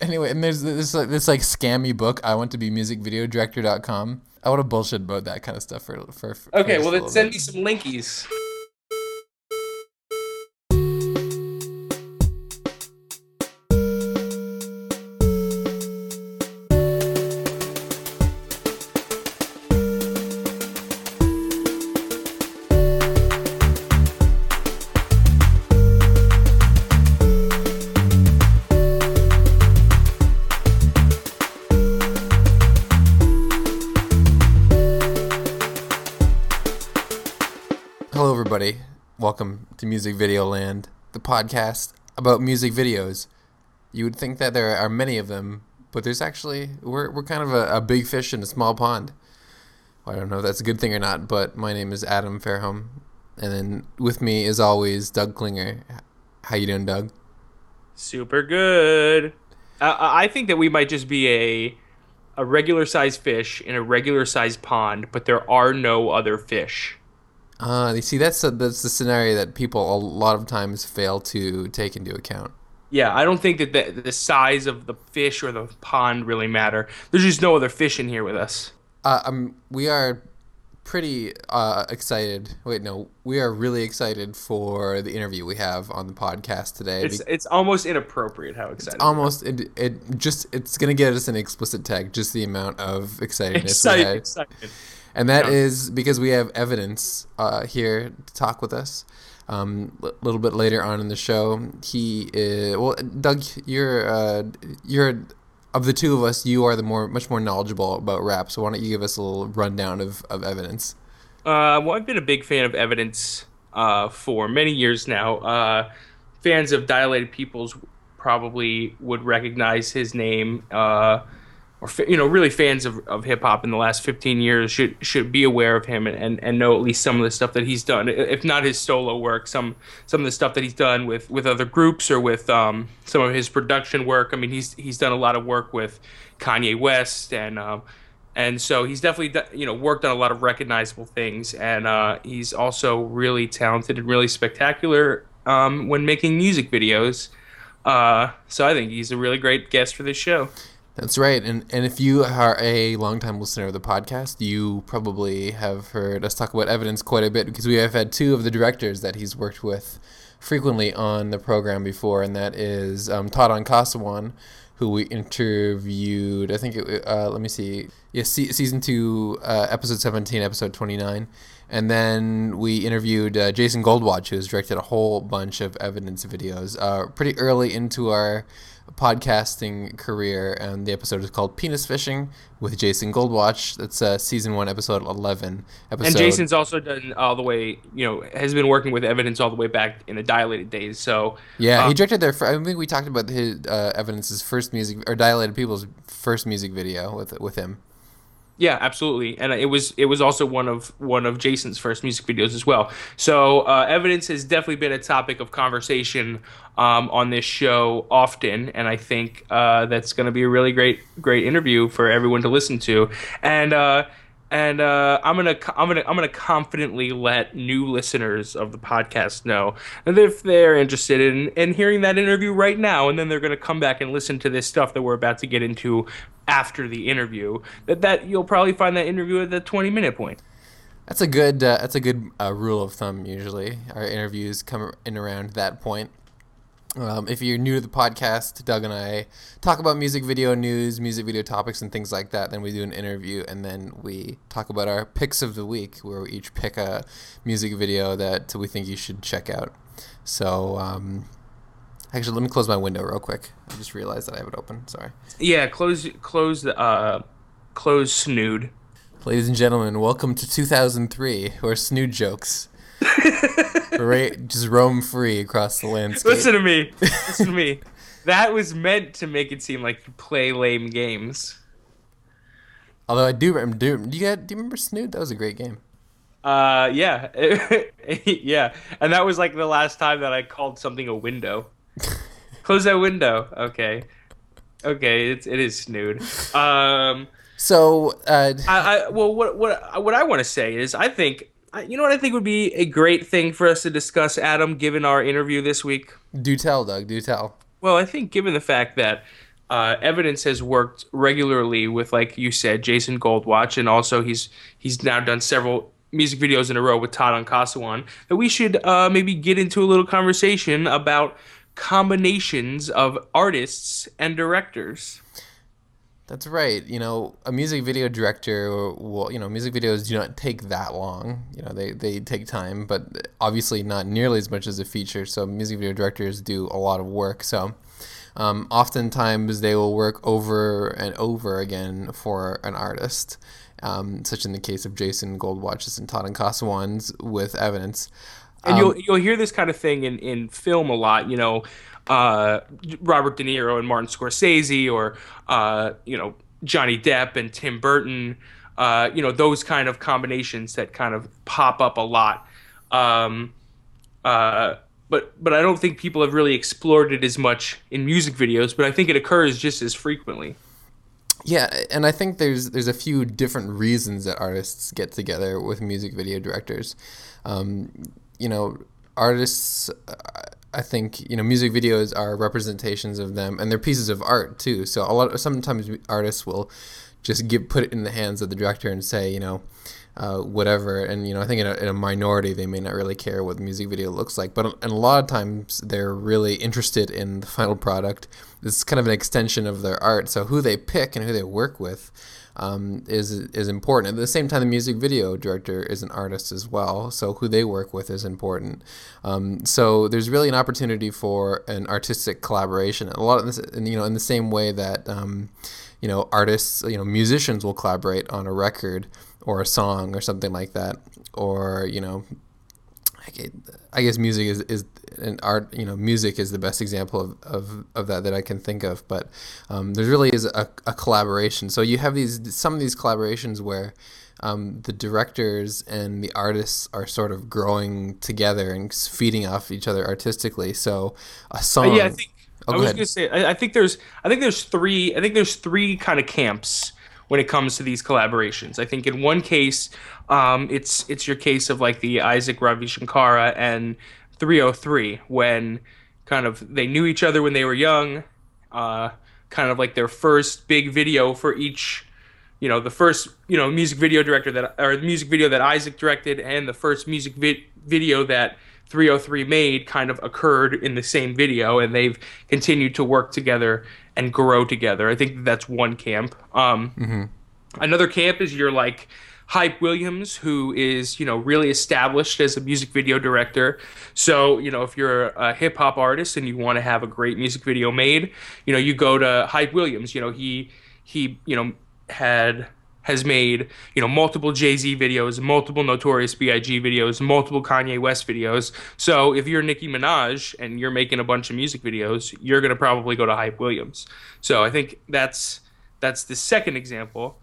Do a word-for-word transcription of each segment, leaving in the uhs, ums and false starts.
Anyway, and there's this like this like scammy book. I want to be music video director dot com. I want to bullshit about that kind of stuff for for. for Okay, for well just a then little send bit. me some linkies. Hello, everybody. Welcome to Music Video Land, the podcast about music videos. You would think that there are many of them, but there's actually we're we're kind of a, a big fish in a small pond. Well, I don't know if that's a good thing or not, but my name is Adam Fairholm, and then with me, as always, Doug Klinger. How you doing, Doug? Super good. Uh, I think that we might just be a a regular sized fish in a regular sized pond, but there are no other fish. Uh, you see, that's a, that's the scenario that people a lot of times fail to take into account. Yeah, I don't think that the, the size of the fish or the pond really matter. There's just no other fish in here with us. Uh, um, we are pretty uh, excited. Wait, no, we are really excited for the interview we have on the podcast today. It's it's almost inappropriate how excited. Almost it, it just it's gonna get us an explicit tag, just the amount of excitedness we Excited, had. excited. And that Yeah. is because we have evidence uh, here to talk with us. Um, a little bit later on in the show, he is, well, Doug, you're uh, you're of the two of us, you are the more much more knowledgeable about rap. So why don't you give us a little rundown of, of evidence? Uh, well, I've been a big fan of Evidence uh, for many years now. Uh, fans of Dilated Peoples probably would recognize his name. Uh, or fa- you know, really fans of, of hip hop in the last fifteen years should should be aware of him and, and, and know at least some of the stuff that he's done. If not his solo work, some some of the stuff that he's done with, with other groups or with um, some of his production work. I mean, he's he's done a lot of work with Kanye West and um, and so he's definitely do- you know worked on a lot of recognizable things. And uh, he's also really talented and really spectacular um, when making music videos. Uh, so I think he's a really great guest for this show. That's right, and and if you are a longtime listener of the podcast, you probably have heard us talk about Evidence quite a bit because we have had two of the directors that he's worked with frequently on the program before, and that is um, Todd Onkasawan, who we interviewed. I think it, uh, let me see, yes, yeah, season two, uh, episode seventeen, episode twenty-nine, and then we interviewed uh, Jason Goldwatch, who has directed a whole bunch of Evidence videos, uh, pretty early into our podcasting career, and the episode is called Penis Fishing with Jason Goldwatch. That's uh, season one, episode eleven. Episode. And Jason's also done all the way, you know, has been working with Evidence all the way back in the Dilated days. So yeah, um, he directed their. I think we talked about his uh, Evidence's first music or Dilated People's first music video with with him. Yeah, absolutely, and it was it was also one of one of Jason's first music videos as well. So uh, Evidence has definitely been a topic of conversation um, on this show often, and I think uh, that's going to be a really great great interview for everyone to listen to. And uh, and uh, I'm gonna I'm gonna I'm gonna confidently let new listeners of the podcast know that if they're interested in in hearing that interview right now, and then they're gonna come back and listen to this stuff that we're about to get into after the interview, that that you'll probably find that interview at the twenty minute point. That's a good. Uh, that's a good uh, rule of thumb. Usually, our interviews come in around that point. Um, if you're new to the podcast, Doug and I talk about music video news, music video topics, and things like that. Then we do an interview, and then we talk about our picks of the week, where we each pick a music video that we think you should check out. So, um, actually, let me close my window real quick. I just realized that I have it open. Sorry. Yeah, close close the uh, close Snood. Ladies and gentlemen, welcome to two thousand three, where Snood jokes right, just roam free across the landscape. Listen to me. Listen to me. That was meant to make it seem like you play lame games. Although I do remember, do, do you get, do you remember Snood? That was a great game. Uh, yeah, yeah, and that was like the last time that I called something a window. Close that window. Okay, okay, it's it is Snood. Um, so, uh, I, I well, what what what I want to say is, I think, you know what I think would be a great thing for us to discuss, Adam, given our interview this week. Do tell, Doug. Do tell. Well, I think given the fact that uh, Evidence has worked regularly with, like you said, Jason Goldwatch, and also he's he's now done several music videos in a row with Todd Onkasawan. That we should uh, maybe get into a little conversation about combinations of artists and directors. That's right. You know, a music video director will, you know, music videos do not take that long. You know, they, they take time, but obviously not nearly as much as a feature. So music video directors do a lot of work. So um, oftentimes they will work over and over again for an artist, um, such in the case of Jason Goldwatch's and Todd Onkasawan's with Evidence. And you'll you'll hear this kind of thing in, in film a lot, you know, uh, Robert De Niro and Martin Scorsese, or uh, you know, Johnny Depp and Tim Burton, uh, you know, those kind of combinations that kind of pop up a lot. Um, uh, but but I don't think people have really explored it as much in music videos, but I think it occurs just as frequently. Yeah, and I think there's there's a few different reasons that artists get together with music video directors. Um, you know, artists, I think, you know, music videos are representations of them, and they're pieces of art too. So a lot of, sometimes artists will just give put it in the hands of the director and say, you know, uh, whatever. And you know, I think in a, in a minority they may not really care what the music video looks like, but and a lot of times they're really interested in the final product. It's kind of an extension of their art. So who they pick and who they work with Um, is is important. At the same time, the music video director is an artist as well, so who they work with is important. Um, so there's really an opportunity for an artistic collaboration. A lot of this, you know, in the same way that um, you know, artists, you know, musicians will collaborate on a record or a song or something like that, or you know, I guess music is, is an art, you know, music is the best example of, of, of that that I can think of. But um, there really is a, a collaboration. So you have these some of these collaborations where um, the directors and the artists are sort of growing together and feeding off each other artistically. So a song. Uh, yeah, I think Oh, I go was ahead. gonna say I, I think there's I think there's three I think there's three kind of camps when it comes to these collaborations. I think in one case, um, it's it's your case of like the Isaac Ravi Shankara and three oh three, when kind of they knew each other when they were young, uh, kind of like their first big video for each, you know, the first, you know, music video director that, or the music video that Isaac directed, and the first music vi- video that three oh three made kind of occurred in the same video, and they've continued to work together and grow together. I think that's one camp. Um, Mm-hmm. Another camp is your like Hype Williams, who is, you know, really established as a music video director. So, you know, if you're a hip hop artist and you want to have a great music video made, you know, you go to Hype Williams. You know, he he, you know, had has made, you know, multiple Jay-Z videos, multiple Notorious B I G videos, multiple Kanye West videos. So if you're Nicki Minaj and you're making a bunch of music videos, you're going to probably go to Hype Williams. So I think that's that's the second example.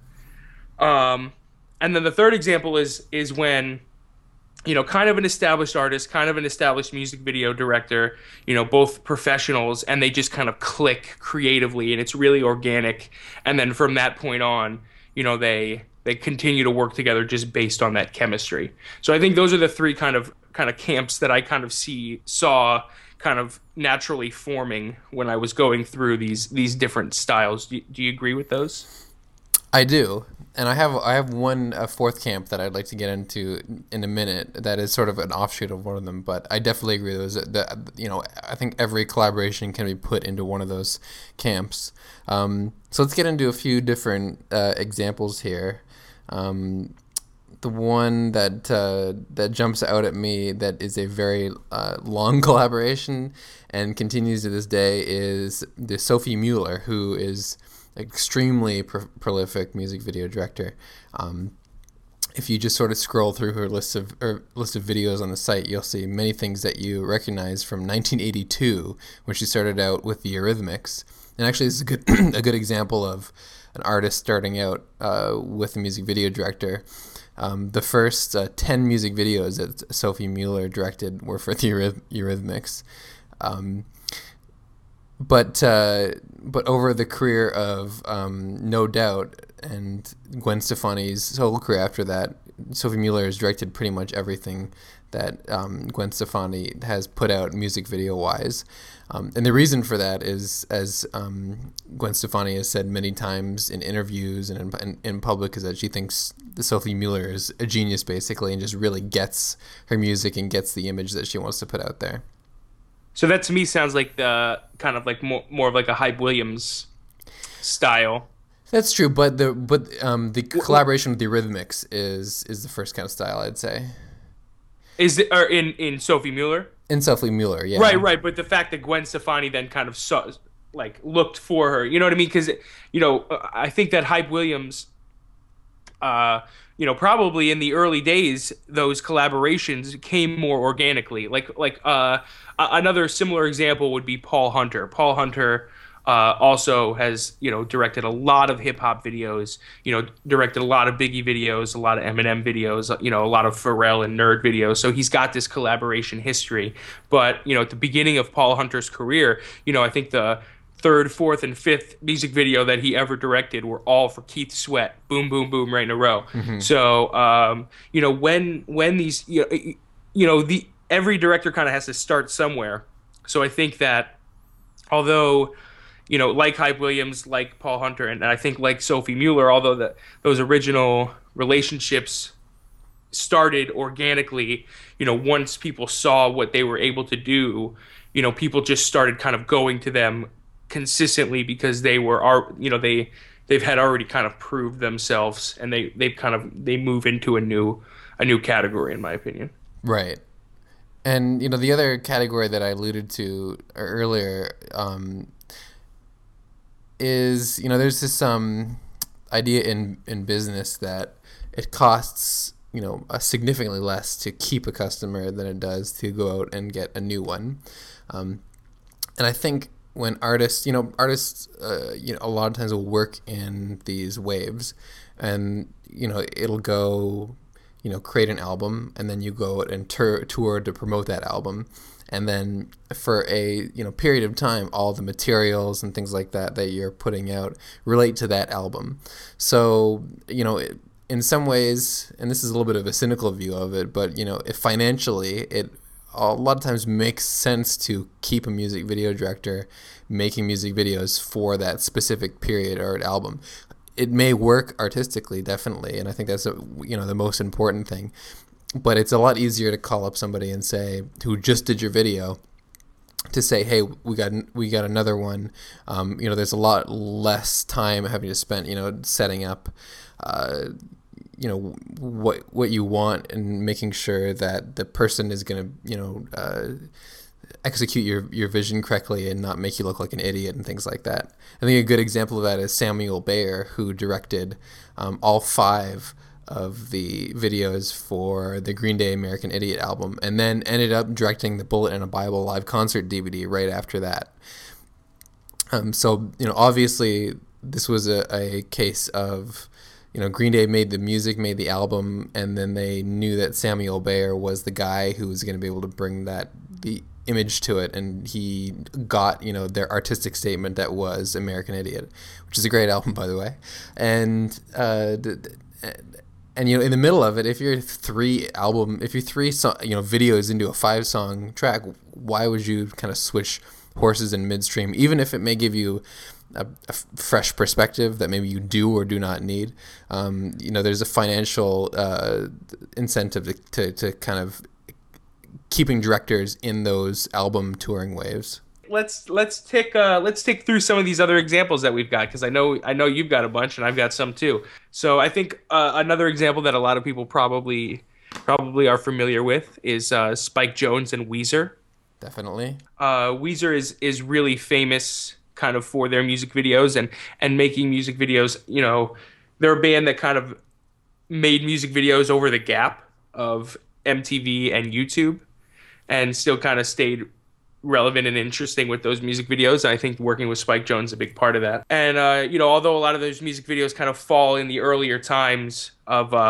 Um, and then the third example is is when, you know, kind of an established artist, kind of an established music video director, you know, both professionals, and they just kind of click creatively, and it's really organic. And then from that point on, you know, they they continue to work together just based on that chemistry. So I think those are the three kind of kind of camps that I kind of see saw kind of naturally forming when I was going through these these different styles. Do, do you agree with those? I do, and I have I have one a fourth camp that I'd like to get into in a minute. That is sort of an offshoot of one of them, but I definitely agree with those. That, you know, I think every collaboration can be put into one of those camps. Um, so let's get into a few different uh, examples here. Um, the one that uh, that jumps out at me that is a very uh, long collaboration and continues to this day is the Sophie Muller, who is extremely pro- prolific music video director. Um, if you just sort of scroll through her list of or list of videos on the site, you'll see many things that you recognize from nineteen eighty-two, when she started out with the Eurythmics. And actually, this is a good a good example of an artist starting out uh, with a music video director. Um, the first uh, ten music videos that Sophie Muller directed were for the Euryth- Eurythmics. Um, But uh, but over the career of um, No Doubt and Gwen Stefani's solo career after that, Sophie Muller has directed pretty much everything that um, Gwen Stefani has put out music video wise. Um, and the reason for that is, as um, Gwen Stefani has said many times in interviews and in, in, in public, is that she thinks Sophie Muller is a genius, basically, and just really gets her music and gets the image that she wants to put out there. So that to me sounds like the kind of like more, more of like a Hype Williams style. That's true, but the but um, the collaboration with the Eurythmics is is the first kind of style, I'd say. Is it or in in Sophie Muller? In Sophie Muller, yeah. Right, right. But the fact that Gwen Stefani then kind of saw, like, looked for her, you know what I mean? Because, you know, I think that Hype Williams, uh, you know, probably in the early days, those collaborations came more organically. Like, like uh, another similar example would be Paul Hunter. Paul Hunter uh, also has, you know, directed a lot of hip hop videos, you know, directed a lot of Biggie videos, a lot of Eminem videos, you know, a lot of Pharrell and Nerd videos. So he's got this collaboration history. But, you know, at the beginning of Paul Hunter's career, you know, I think the third, fourth, and fifth music video that he ever directed were all for Keith Sweat. Boom, boom, boom, right in a row. Mm-hmm. So, um, you know, when when these, you know, you know the every director kind of has to start somewhere. So I think that although, you know, like Hype Williams, like Paul Hunter, and I think like Sophie Muller, although the, those original relationships started organically, you know, once people saw what they were able to do, you know, people just started kind of going to them consistently because they were, you know, they they've had already kind of proved themselves, and they they've kind of they move into a new a new category, in my opinion. Right. And, you know, the other category that I alluded to earlier, um, is, you know, there's this um idea in in business that it costs, you know, a significantly less to keep a customer than it does to go out and get a new one. Um, and I think when artists, you know, artists, uh, you know, a lot of times will work in these waves, and, you know, it'll go, you know, create an album, and then you go out and tour, tour to promote that album. And then for a, you know, period of time, all the materials and things like that that you're putting out relate to that album. So, you know, it, in some ways, and this is a little bit of a cynical view of it, but, you know, if financially it a lot of times makes sense to keep a music video director making music videos for that specific period or an album. It may work artistically, definitely, and I think that's a, you know, the most important thing. But it's a lot easier to call up somebody and say, who just did your video, to say, hey, we got we got another one. Um, you know, there's a lot less time having to spend, you know, setting up, uh, you know, what what you want and making sure that the person is going to, you know, uh, execute your, your vision correctly and not make you look like an idiot and things like that. I think a good example of that is Samuel Bayer, who directed um, all five of the videos for the Green Day American Idiot album, and then ended up directing the Bullet and a Bible live concert D V D right after that. Um, so, you know, obviously this was a, a case of, you know, Green Day made the music, made the album, and then they knew that Samuel Bayer was the guy who was going to be able to bring that the image to it, and he got, you know, their artistic statement that was American Idiot, which is a great album, by the way. And uh, and you know, in the middle of it, if you're three album, if you're three so, you know, videos into a five song track, why would you kind of switch horses in midstream, even if it may give you a, a fresh perspective that maybe you do or do not need? Um, you know, there's a financial uh, incentive to, to to kind of keeping directors in those album touring waves. Let's let's take uh, let's take through some of these other examples that we've got, because I know I know you've got a bunch and I've got some too. So I think uh, another example that a lot of people probably probably are familiar with is uh, Spike Jonze and Weezer. Definitely. Uh, Weezer is is really famous kind of for their music videos and and making music videos. You know, they're a band that kind of made music videos over the gap of M T V and YouTube, and still kind of stayed relevant and interesting with those music videos. And I think working with Spike Jonze is a big part of that. And, uh, you know, although a lot of those music videos kind of fall in the earlier times of, uh,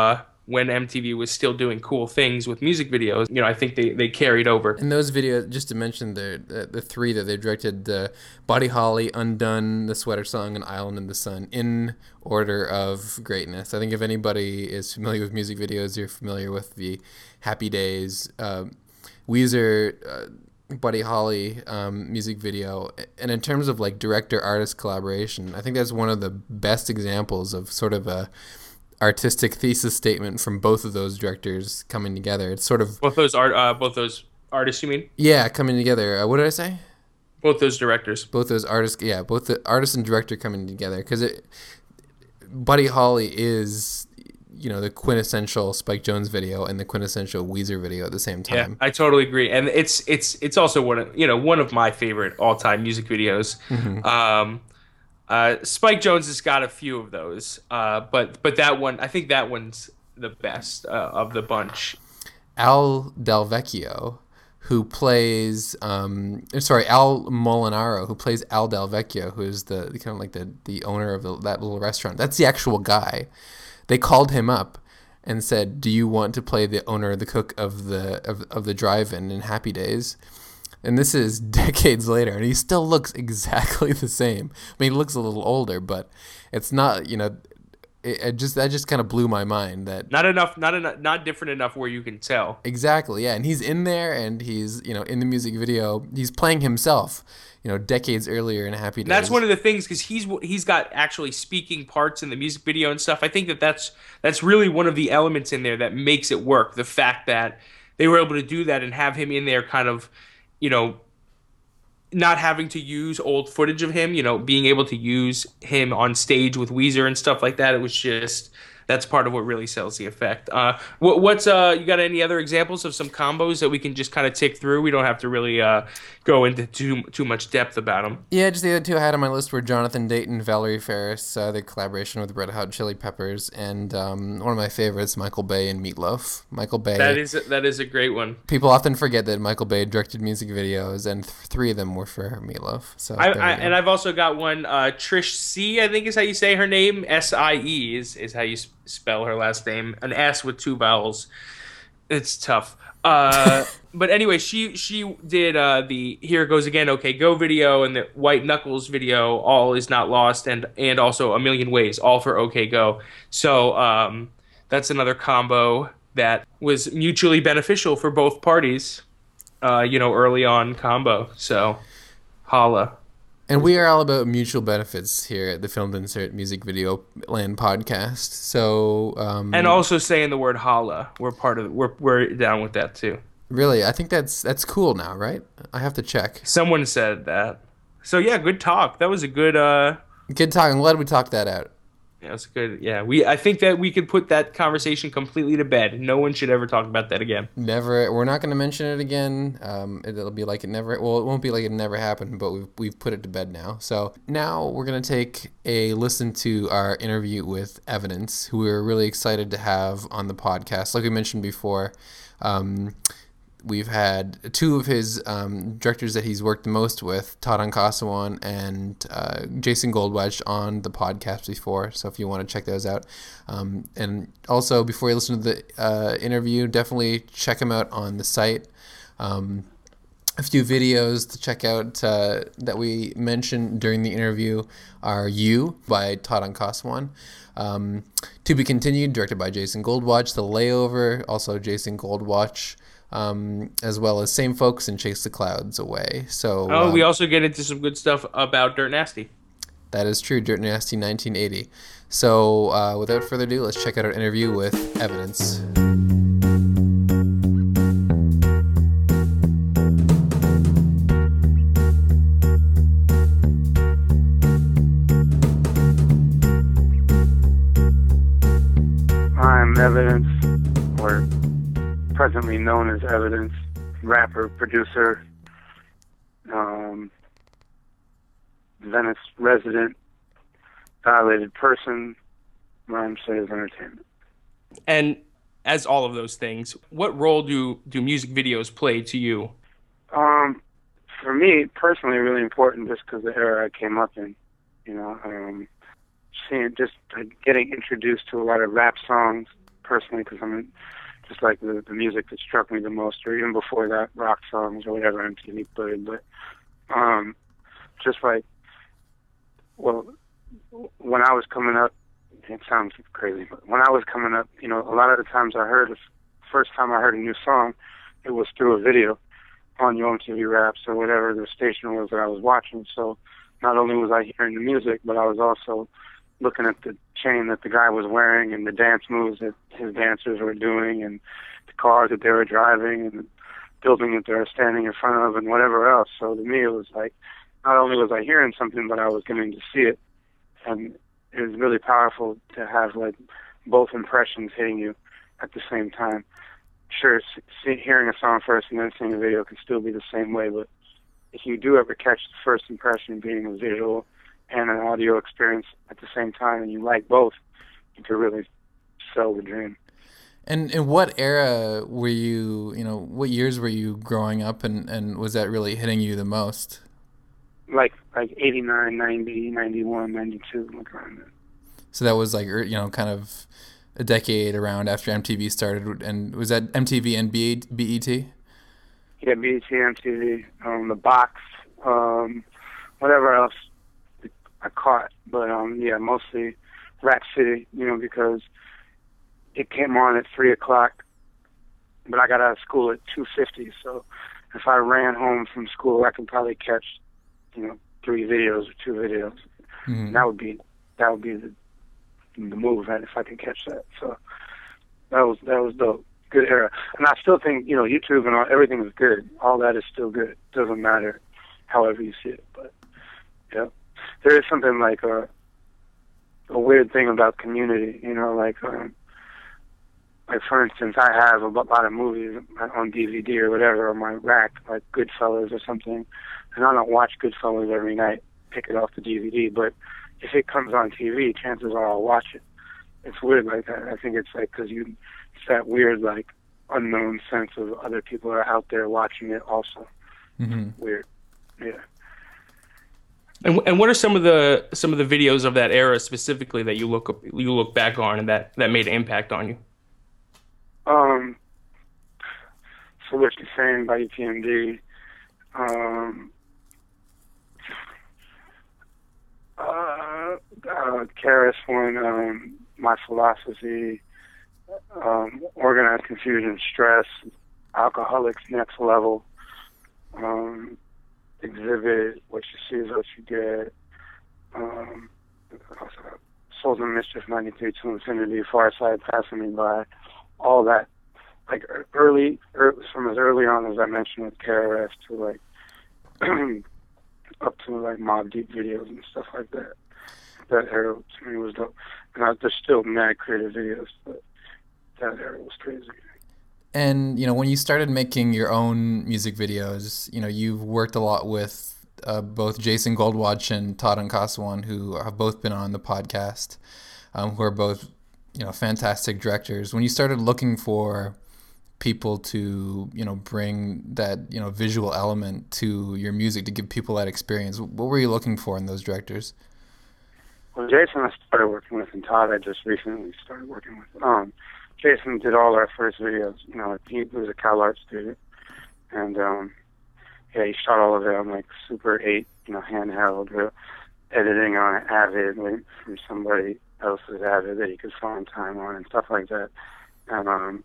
when M T V was still doing cool things with music videos, you know, I think they, they carried over. And those videos, just to mention the the, the three that they directed, uh, Buddy Holly, Undone, The Sweater Song, and Island in the Sun, in order of greatness. I think if anybody is familiar with music videos, you're familiar with the Happy Days, uh, Weezer, uh, Buddy Holly um, music video. And in terms of like director-artist collaboration, I think that's one of the best examples of sort of a artistic thesis statement from both of those directors coming together. It's sort of both those art, uh, both those artists. You mean? Yeah, coming together. Uh, what did I say? Both those directors. Both those artists. Yeah, both the artist and director coming together, because it. Buddy Holly is, you know, the quintessential Spike Jonze video and the quintessential Weezer video at the same time. Yeah, I totally agree, and it's it's it's also one of you know one of my favorite all time music videos. Mm-hmm. Um, Uh, Spike Jonze has got a few of those, uh, but but that one, I think that one's the best uh, of the bunch. Al Del Vecchio, who plays, um, sorry, Al Molinaro, who plays Al Del Vecchio, who is the kind of like the, the owner of the, that little restaurant. That's the actual guy. They called him up and said, "Do you want to play the owner or the cook of the of, of the drive-in in Happy Days?" And this is decades later, and he still looks exactly the same. I mean, he looks a little older, but it's not, you know, it, it just that just kind of blew my mind. That not enough, not enough, not different enough where you can tell. Exactly, yeah. And he's in there, and he's, you know, in the music video, he's playing himself, you know, decades earlier in Happy Days. And that's one of the things, because he's he's got actually speaking parts in the music video and stuff. I think that that's that's really one of the elements in there that makes it work. The fact that they were able to do that and have him in there, kind of, you know, not having to use old footage of him, you know, being able to use him on stage with Weezer and stuff like that. It was just, that's part of what really sells the effect. Uh, what, what's, uh, you got any other examples of some combos that we can just kind of tick through? We don't have to really uh, go into too too much depth about them. Yeah, just the other two I had on my list were Jonathan Dayton, Valerie Ferris, uh, the collaboration with Red Hot Chili Peppers, and um, one of my favorites, Michael Bay and Meatloaf. Michael Bay. That is a, that is a great one. People often forget that Michael Bay directed music videos, and th- three of them were for Meatloaf. So I, I, and I've also got one, uh, Trish C, I think is how you say her name. S I E is, is how you sp- spell her last name. An S with two vowels. It's tough. Uh, but anyway, she she did uh, the Here Goes Again, OK Go video, and the White Knuckles video, All Is Not Lost, and and also A Million Ways, all for OK Go. So um, that's another combo that was mutually beneficial for both parties, uh, you know, early on combo. So holla. And we are all about mutual benefits here at the Filmed Insert Music Video Land podcast. So, um, and also saying the word holla, we're part of. We're we're down with that too. Really, I think that's that's cool now, right? I have to check. Someone said that. So yeah, good talk. That was a good. Uh, good talk. I'm glad we talked that out. Yeah, it's good. Yeah, we. I think that we could put that conversation completely to bed. No one should ever talk about that again. Never. We're not going to mention it again. Um, it, it'll be like it never. Well, it won't be like it never happened. But we've we've put it to bed now. So now we're going to take a listen to our interview with Evidence, who we're really excited to have on the podcast. Like we mentioned before, um, we've had two of his um, directors that he's worked the most with, Todd Onkasawan and uh, Jason Goldwatch, on the podcast before. So if you want to check those out. Um, and also, before you listen to the uh, interview, definitely check him out on the site. Um, a few videos to check out uh, that we mentioned during the interview are You by Todd Onkasawan. Um, To Be Continued, directed by Jason Goldwatch. The Layover, also Jason Goldwatch. Um, as well as Same Folks and Chase the Clouds Away. So oh, um, we also get into some good stuff about Dirt Nasty. That is true, Dirt Nasty nineteen eighty. So uh, without further ado, let's check out our interview with Evidence. I'm Evidence, or presently known as Evidence, rapper, producer, um, Venice resident, dilated person, Rhyme Sayers Entertainment. And as all of those things, what role do, do music videos play to you? Um, for me, personally, really important just because the era I came up in, you know, um, seeing, just uh, getting introduced to a lot of rap songs personally, because I'm just like the, the music that struck me the most, or even before that, rock songs or whatever M T V played. But um, just like, well, when I was coming up, it sounds crazy, but when I was coming up, you know, a lot of the times I heard, the first time I heard a new song, it was through a video on Yo! M T V Raps or whatever the station was that I was watching. So not only was I hearing the music, but I was also looking at the chain that the guy was wearing and the dance moves that his dancers were doing and the cars that they were driving and the building that they were standing in front of and whatever else. So to me, it was like, not only was I hearing something, but I was getting to see it. And it was really powerful to have like both impressions hitting you at the same time. Sure, see, hearing a song first and then seeing a video can still be the same way, but if you do ever catch the first impression being a visual and an audio experience at the same time, and you like both, you can really sell the dream. And in what era were you, you know, what years were you growing up, and, and was that really hitting you the most? Like like eighty-nine, ninety, ninety-one, ninety-two, like around there. So that was like, you know, kind of a decade around after M T V started, and was that M T V and B E T? Yeah, B E T, M T V, um, the box, um, whatever else I caught. But um, yeah, mostly Rack City, you know, because it came on at three o'clock, but I got out of school at two fifty. So if I ran home from school, I could probably catch, you know, three videos or two videos. Mm-hmm. And that would be that would be the the move, right, if I could catch that. So that was that was dope. Good era. And I still think, you know, YouTube and all, everything is good. All that is still good. It doesn't matter however you see it. But yeah, there is something like a a weird thing about community. You know, like um, like for instance, I have a lot of movies on D V D or whatever on my rack, like Goodfellas or something, and I don't watch Goodfellas every night. Pick it off the D V D, but if it comes on T V, chances are I'll watch it. It's weird like that. I think it's like because you, it's that weird like unknown sense of other people are out there watching it also. Mm-hmm. Weird, yeah. And and what are some of the some of the videos of that era specifically that you look you look back on and that, that made an impact on you? Um, so what you're saying by E P M D, um. Uh, uh, Karis one, um, My Philosophy, um, Organized Confusion, Stress, Alcoholics Next Level, um, Exhibit, What You See Is What You Get, um, Souls of Mischief, ninety-three to Infinity, Far Side, Passing Me By, all that, like early, early, from as early on as I mentioned with K R S to like up to like Mobb Deep videos and stuff like that. That era to me was dope. And I, there's still mad creative videos, but that era was crazy. And, you know, when you started making your own music videos, you know, you've worked a lot with uh, both Jason Goldwatch and Todd Nkoswan, who have both been on the podcast, um, who are both, you know, fantastic directors. When you started looking for people to, you know, bring that, you know, visual element to your music to give people that experience, what were you looking for in those directors? Well, Jason I started working with, and Todd I just recently started working with. Um, Jason did all our first videos. You know, he was a Cal Arts student, and um, yeah, he shot all of it on like Super eight, you know, handheld, or editing on Avid like, from somebody else's Avid that he could find time on and stuff like that. And um,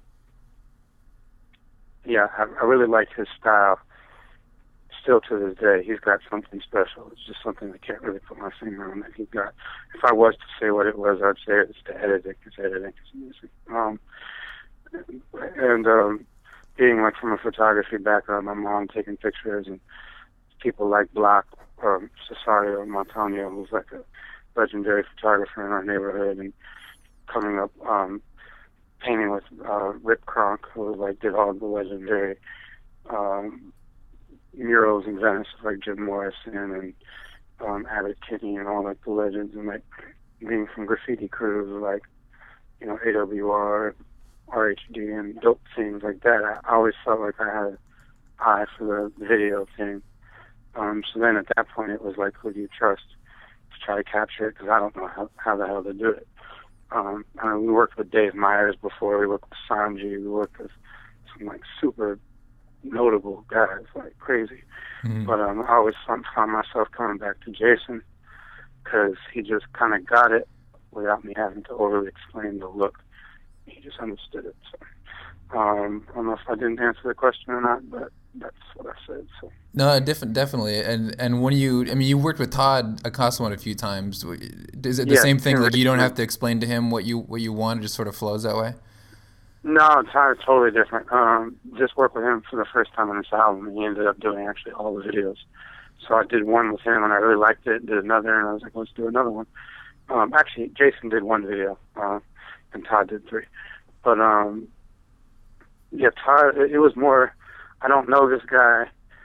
yeah, I, I really liked his style. Still to this day, he's got something special. It's just something I can't really put my finger on that he's got. If I was to say what it was, I'd say it's the editing. It's editing. It's music. Um, and um, being like from a photography background, my mom taking pictures, and people like Block, um, Cesario Montano, who's like a legendary photographer in our neighborhood, and coming up um, painting with uh, Rip Kronk, who like did all the legendary um, murals in Venice, like Jim Morrison and um, Abbott Kinney and all like the legends, and like being from graffiti crews like, you know, A W R, R H D, and dope things like that. I, I always felt like I had an eye for the video thing. Um, so then at that point it was like, who do you trust to try to capture it? Because I don't know how, how the hell to do it. Um, I mean, we worked with Dave Myers before. We worked with Sanji. We worked with some like super notable guys, like crazy. Mm-hmm. But um, I always found found myself coming back to Jason because he just kind of got it without me having to overly explain the look. He just understood it. So um, I don't know if I didn't answer the question or not, but that's what I said. So. No, different, definitely. And and when you, I mean, you worked with Todd Acosta a few times. Is it the Yeah, same thing? Like you don't yeah. have to explain to him what you what you want; it just sort of flows that way. No, Todd is totally different. Um, just worked with him for the first time on this album, and he ended up doing actually all the videos. So I did one with him, and I really liked it. Did another, and I was like, let's do another one. Um, actually, Jason did one video, uh, and Todd did three. But um, yeah, Todd. It, it was more. I don't know this guy.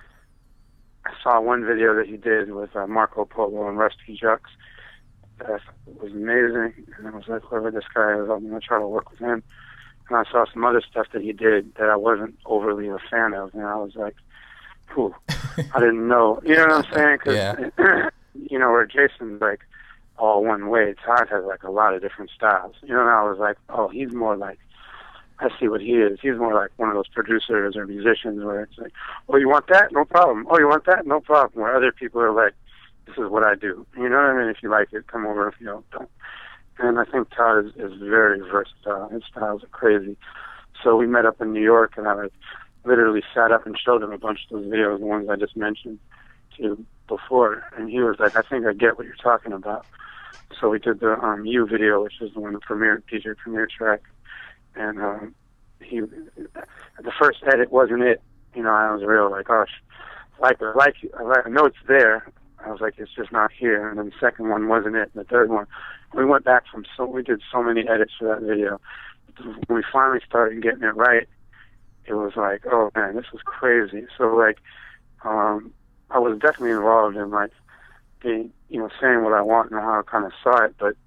I saw one video that he did with uh, Marco Polo and Rusty Jux. That was amazing, and I was like, whoever this guy is, I'm gonna try to work with him. And I saw some other stuff that he did that I wasn't overly a fan of, and I was like, "Whew, I didn't know." You know what I'm saying? Cause, Yeah. You know, where Jason's like all one way, Todd has like a lot of different styles. You know, and I was like, "Oh, he's more like." I see what he is. He's more like one of those producers or musicians where it's like, "Oh, you want that? No problem. Oh, you want that? No problem." Where other people are like, "This is what I do." You know what I mean? If you like it, come over. If you don't, don't. And I think Todd is, is very versatile. His styles are crazy. So we met up in New York, and I like, literally sat up and showed him a bunch of those videos, the ones I just mentioned to you before. And he was like, I think I get what you're talking about. So we did the um, You video, which is the one, the premiere, D J premiere track. And um, he, the first edit wasn't it. You know, I was real like, oh, I like, I like, I like, I know it's there. I was like, it's just not here. And then the second one wasn't it. And the third one, we went back from so, we did so many edits for that video. When we finally started getting it right, it was like, oh man, this was crazy. So like, um, I was definitely involved in like, being, you know, saying what I want and how I kind of saw it, but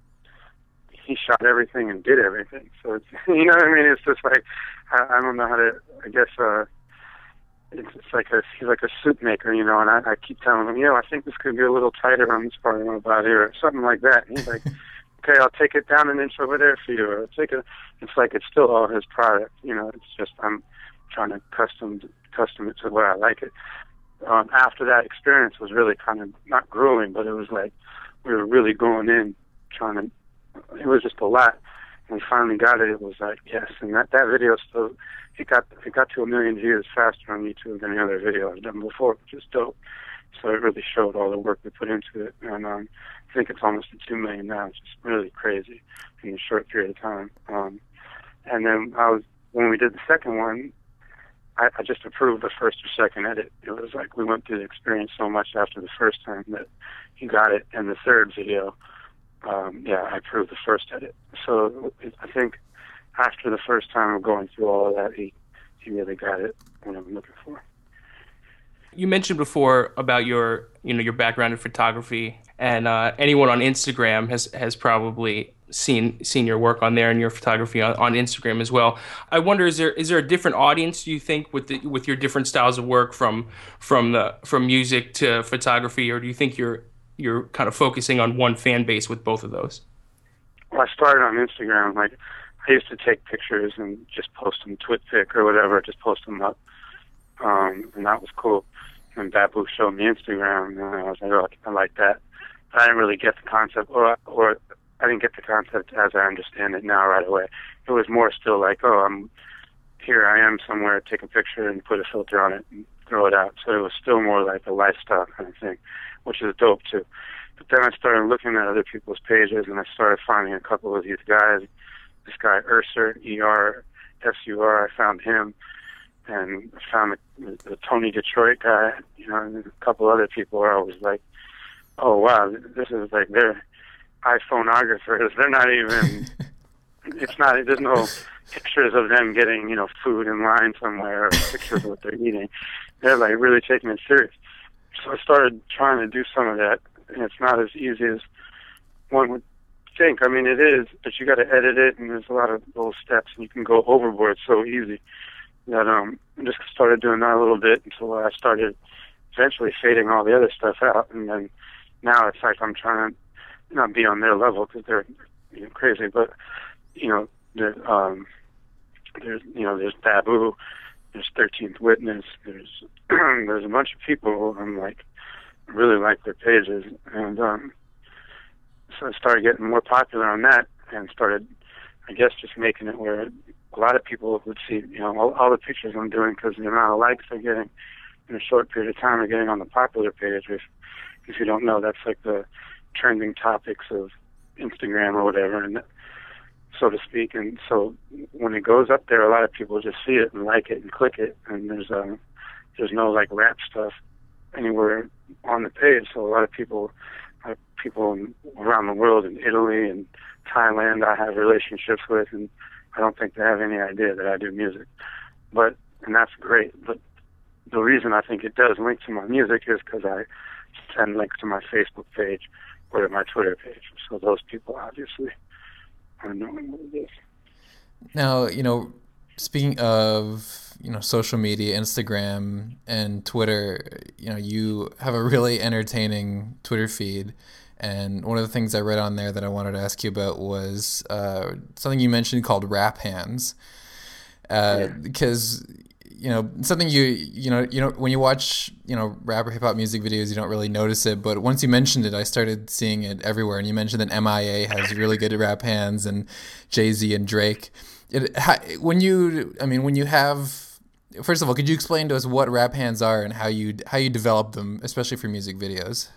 he shot everything and did everything. So it's, you know what I mean? It's just like, I, I don't know how to, I guess, uh, It's, it's like a he's like a soup maker, you know, and I, I keep telling him, you know, I think this could be a little tighter on this part of my body or something like that. And he's like, okay, I'll take it down an inch over there for you, or I'll take it. It's like it's still all his product, you know. It's just I'm trying to custom custom it to where I like it. Um, after that experience was really kind of not grueling, but it was like we were really going in, trying to. It was just a lot. And we finally got it. It was like yes, and that that video still. It got it got to a million views faster on YouTube than any other video I've done before, which is dope. So it really showed all the work we put into it, and um, I think it's almost at two million now. It's just really crazy in a short period of time. Um, and then I was when we did the second one, I, I just approved the first or second edit. It was like we went through the experience so much after the first time that he got it. And the third video, um, yeah, I approved the first edit. So it, I think. After the first time of going through all of that, he, he really got it, what I'm looking for. You mentioned before about your, you know, your background in photography, and uh, anyone on Instagram has, has probably seen seen your work on there and your photography on, on Instagram as well. I wonder, is there is there a different audience, do you think, with the, with your different styles of work from from the from music to photography, or do you think you're you're kind of focusing on one fan base with both of those? Well, I started on Instagram, like. I used to take pictures and just post them, TwitPic or whatever, just post them up, um, and that was cool. And Babu showed me Instagram, and I was like, oh, I like that. But I didn't really get the concept, or or I didn't get the concept as I understand it now right away. It was more still like, oh, I'm here, I am somewhere, take a picture and put a filter on it and throw it out. So it was still more like a lifestyle kind of thing, which is dope too. But then I started looking at other people's pages, and I started finding a couple of these guys. This guy, Urser, E R S U R, I found him, and I found the, the Tony Detroit guy, you know, and a couple other people where I was like, oh, wow, this is like, they're iPhoneographers. They're not even, it's not, there's no pictures of them getting, you know, food in line somewhere or pictures of what they're eating. They're like really taking it serious. So I started trying to do some of that, and it's not as easy as one would think. I mean, it is, but you got to edit it, and there's a lot of little steps, and you can go overboard so easy that um, I just started doing that a little bit until I started eventually fading all the other stuff out, and then now it's like I'm trying to not be on their level because they're you know, crazy. But you know, there, um, there's you know, there's Babu, there's thirteenth Witness, there's there's a bunch of people who I'm like really like their pages, and um, so I started getting more popular on that, and started, I guess, just making it where a lot of people would see, you know, all, all the pictures I'm doing, because the amount of likes they're getting in a short period of time are getting on the popular page. If if you don't know, that's like the trending topics of Instagram or whatever, and so to speak. And so when it goes up there, a lot of people just see it and like it and click it, and there's um there's no like rap stuff anywhere on the page. So a lot of people, uh, people around the world, in Italy and Thailand, I have relationships with, and I don't think they have any idea that I do music. But and that's great. But the reason I think it does link to my music is because I send links to my Facebook page or to my Twitter page. So those people obviously are knowing what it is. Now, you know, speaking of, you know, social media, Instagram and Twitter, you know, you have a really entertaining Twitter feed. And one of the things I read on there that I wanted to ask you about was uh, something you mentioned called rap hands. Uh, yeah. Because, you know, something you, you know, you know, when you watch, you know, rap or hip hop music videos, you don't really notice it. But once you mentioned it, I started seeing it everywhere. And you mentioned that M I A has really good rap hands, and Jay-Z and Drake. It, when you, I mean, when you have, first of all, could you explain to us what rap hands are and how you how you develop them, especially for music videos?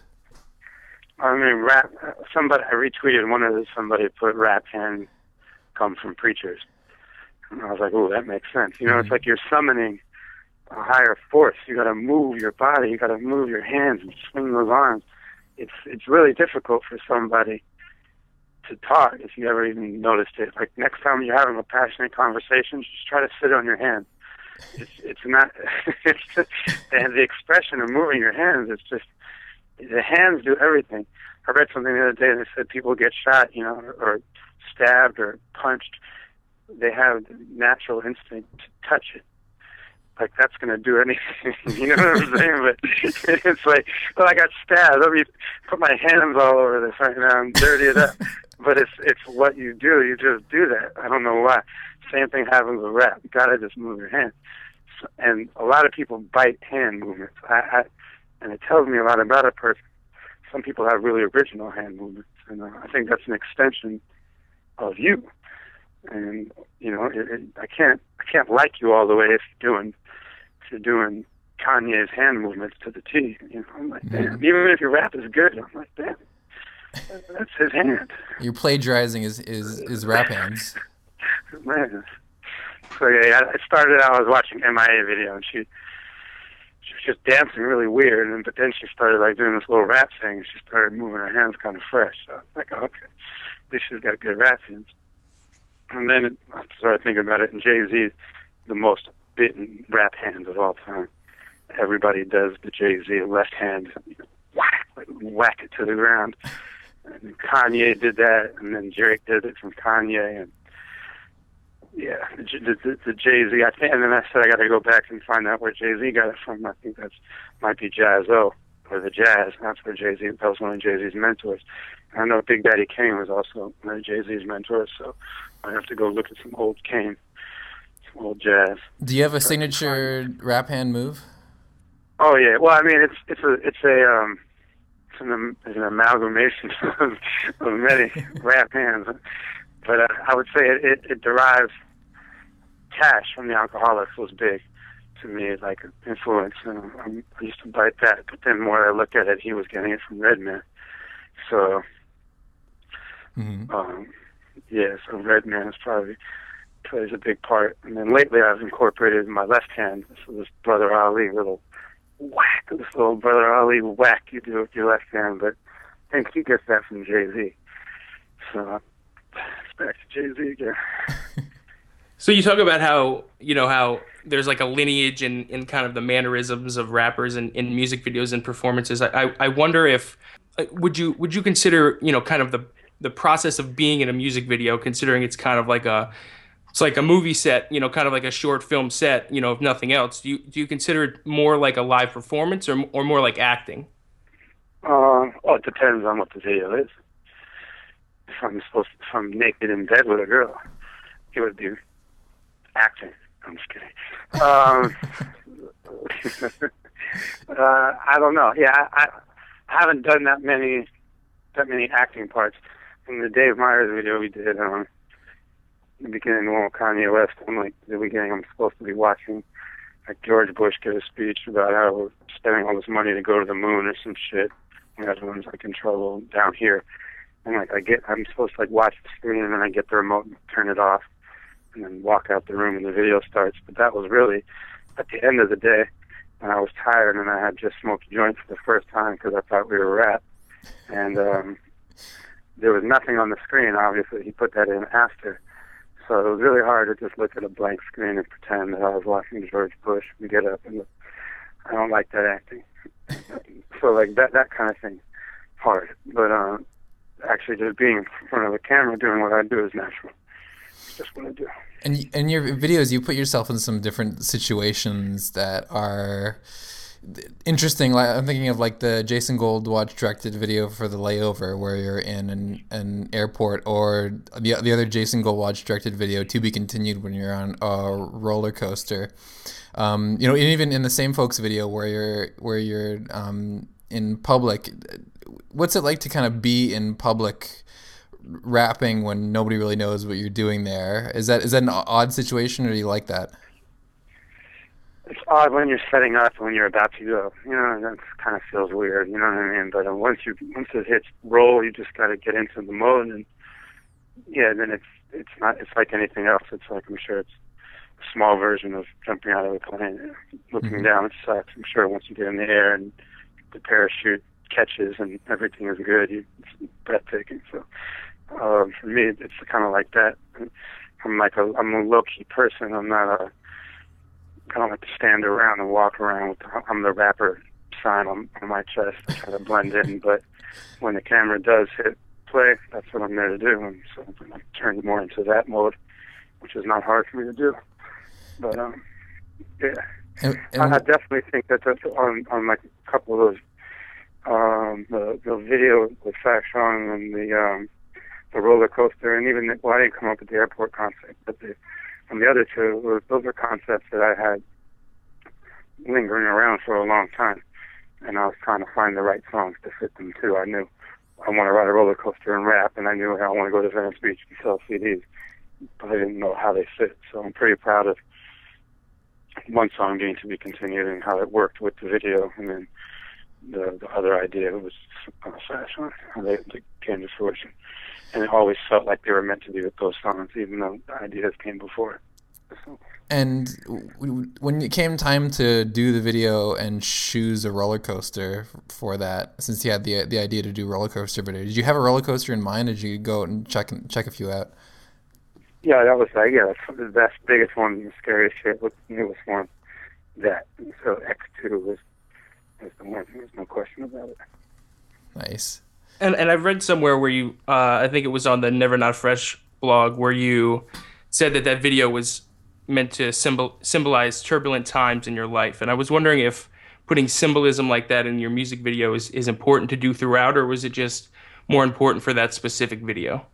I mean, rap. Somebody I retweeted one of the somebody put rap hand come from preachers, and I was like, oh, that makes sense. You know, mm-hmm. It's like you're summoning a higher force. You got to move your body. You got to move your hands and swing those arms. It's it's really difficult for somebody to talk if you ever even noticed it. Like next time you're having a passionate conversation, just try to sit on your hands. It's it's not. It's just, and the expression of moving your hands. It's just. The hands do everything. I read something the other day that said people get shot, you know, or, or stabbed or punched. They have the natural instinct to touch it. Like that's going to do anything. You know what I'm saying? But it's like, well, I got stabbed. Let me put my hands all over this right now and dirty it up. But it's it's what you do. You just do that. I don't know why. Same thing happens with rap. You got to just move your hands. So, and a lot of people bite hand movements. I, I And it tells me a lot about a person. Some people have really original hand movements, and uh, I think that's an extension of you. And you know, it, it, I can't, I can't like you all the way if you're doing, if you're doing Kanye's hand movements to the T. You know, I'm like, damn. Mm-hmm. Even if your rap is good, I'm like, damn, that's his hand. You're plagiarizing his his, his rap hands. Man. So yeah, I started out. I was watching M I A video, and she. She was just dancing really weird, and but then she started like doing this little rap thing, and she started moving her hands kind of fresh. So I was like, oh, okay, at least she's got good rap hands. And then it, I started thinking about it, and Jay-Z, the most bitten rap hands of all time. Everybody does the Jay-Z left hand, you know, whack, like whack it to the ground. And Kanye did that, and then Drake did it from Kanye, and yeah, the, the, the Jay-Z, I think, and then I said I got to go back and find out where Jay-Z got it from. I think that's might be Jaz-O, or the Jazz. That's where Jay-Z, that was one of Jay-Z's mentors. And I know Big Daddy Kane was also one of Jay-Z's mentors, so I have to go look at some old Kane, some old jazz. Do you have a signature rap hand move? Oh yeah, well, I mean, it's it's a it's a um, it's an, it's an amalgamation of, of many rap hands. But uh, I would say it, it, it derives. Cash from the Alcoholics was big to me, like an influence. And um, I used to bite that, but then more I looked at it, he was getting it from Redman. So, mm-hmm. um, yeah, so Redman is probably plays a big part. And then lately I've incorporated my left hand. So this Brother Ali little whack, this little Brother Ali whack you do with your left hand. But I think he gets that from Jay-Z. So it's back to Jay-Z again. So you talk about how, you know, how there's like a lineage in, in kind of the mannerisms of rappers in, in music videos and performances. I, I, I wonder if, would you would you consider, you know, kind of the the process of being in a music video, considering it's kind of like a, it's like a movie set, you know, kind of like a short film set, you know, if nothing else. Do you do you consider it more like a live performance or or more like acting? Uh, well, it depends on what the video is. if I'm supposed to, if I'm naked in bed with a girl, it would be acting. I'm just kidding. Um, uh, I don't know. Yeah, I, I haven't done that many that many acting parts. In the Dave Myers video we did, um, in the beginning, the one with Kanye West, I'm like, the beginning, I'm supposed to be watching like George Bush give a speech about how we're spending all this money to go to the moon or some shit, and everyone's like in trouble down here. And like I get, I'm supposed to like watch the screen, and then I get the remote and turn it off, and then walk out the room, and the video starts. But that was really at the end of the day, and I was tired, and I had just smoked a joint for the first time because I thought we were rap, and um, there was nothing on the screen. Obviously, he put that in after, so it was really hard to just look at a blank screen and pretend that I was watching George Bush and get up and look. I don't like that acting. So like that that kind of thing, hard. But uh, actually, just being in front of the camera doing what I do is natural. It's just what I do. And in your videos, you put yourself in some different situations that are interesting. Like I'm thinking of like the Jason Goldwatch directed video for The Layover, where you're in an, an airport, or the the other Jason Goldwatch directed video, To Be Continued, when you're on a roller coaster. Um, you know, and even in the Same Folks video where you're where you're um, in public. What's it like to kind of be in public rapping when nobody really knows what you're doing there? Is that is that an odd situation, or do you like that? It's odd when you're setting up, when you're about to go. You know, that kind of feels weird. You know what I mean? But uh, once you once it hits roll, you just got to get into the mode, and yeah, then it's it's not. It's like anything else. It's like I'm sure it's a small version of jumping out of a plane, looking mm-hmm. down. It sucks. I'm sure once you get in the air and the parachute catches and everything is good, you, it's breathtaking. So uh, for me, it's kind of like that. I'm like a I'm a low key person. I'm not a I don't like to stand around and walk around with the, I'm the rapper sign on, on my chest. I try to blend in, but when the camera does hit play, that's what I'm there to do. And so I'm turned more into that mode, which is not hard for me to do. But um, yeah, and, and I, I definitely think that that's on on like a couple of those um, the the video with Fat Sean and the um, the roller coaster, and even the, well, I didn't come up with the airport concept, but the and the other two, those are concepts that I had lingering around for a long time, and I was trying to find the right songs to fit them too. I knew I want to ride a roller coaster and rap, and I knew I want to go to Venice Beach and sell C Ds, but I didn't know how they fit. So I'm pretty proud of one song being To Be Continued and how it worked with the video, and then the, the other idea was uh, fashion, how they, they came to fruition. And it always felt like they were meant to be with those songs, even though the ideas came before. So. And when it came time to do the video and choose a roller coaster for that, since you had the the idea to do roller coaster video, did you have a roller coaster in mind? Or did you go and check check a few out? Yeah, that was like yeah, that's the best, biggest one, the scariest shit was the newest one. That so X two was was the one. There's no question about it. Nice. And and I've read somewhere where you, uh, I think it was on the Never Not Fresh blog, where you said that that video was meant to symbol symbolize turbulent times in your life. And I was wondering if putting symbolism like that in your music video is, is important to do throughout, or was it just more important for that specific video?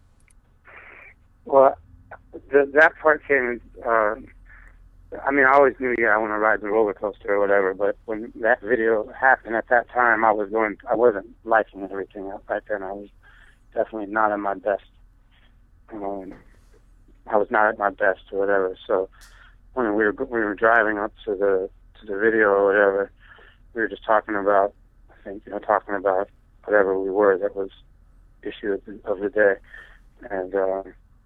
Well, the, that part came, uh, I mean, I always knew, yeah, I want to ride the roller coaster or whatever, but when that video happened at that time, I was going, I wasn't liking everything right then. I was definitely not at my best. Um, I was not at my best or whatever. So when we were we were driving up to the to the video or whatever, we were just talking about, I think, you know, talking about whatever we were that was issue of the, of the day, and uh,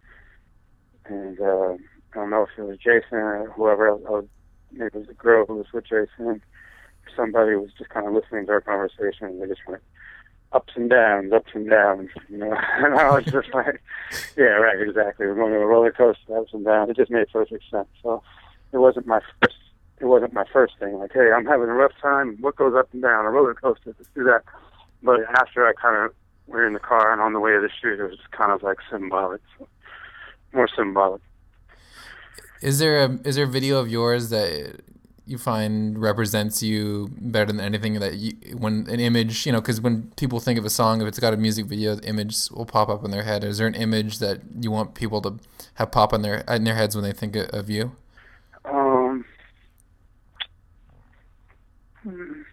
and. Uh, I don't know if it was Jason or whoever else, or maybe it was a girl who was with Jason. Somebody was just kind of listening to our conversation, and they just went ups and downs, ups and downs, you know. And I was just like, yeah, right, exactly. We're going to a roller coaster, ups and downs. It just made perfect sense. So it wasn't my first, it wasn't my first thing. Like, hey, I'm having a rough time. What goes up and down? A roller coaster. Let's do that. But after I kind of were in the car and on the way to the shoot, it was just kind of like symbolic, so more symbolic. Is there a is there a video of yours that you find represents you better than anything that you, when an image, you know, because when people think of a song, if it's got a music video, the image will pop up in their head. Is there an image that you want people to have pop in their in their heads when they think of you? Um, hmm.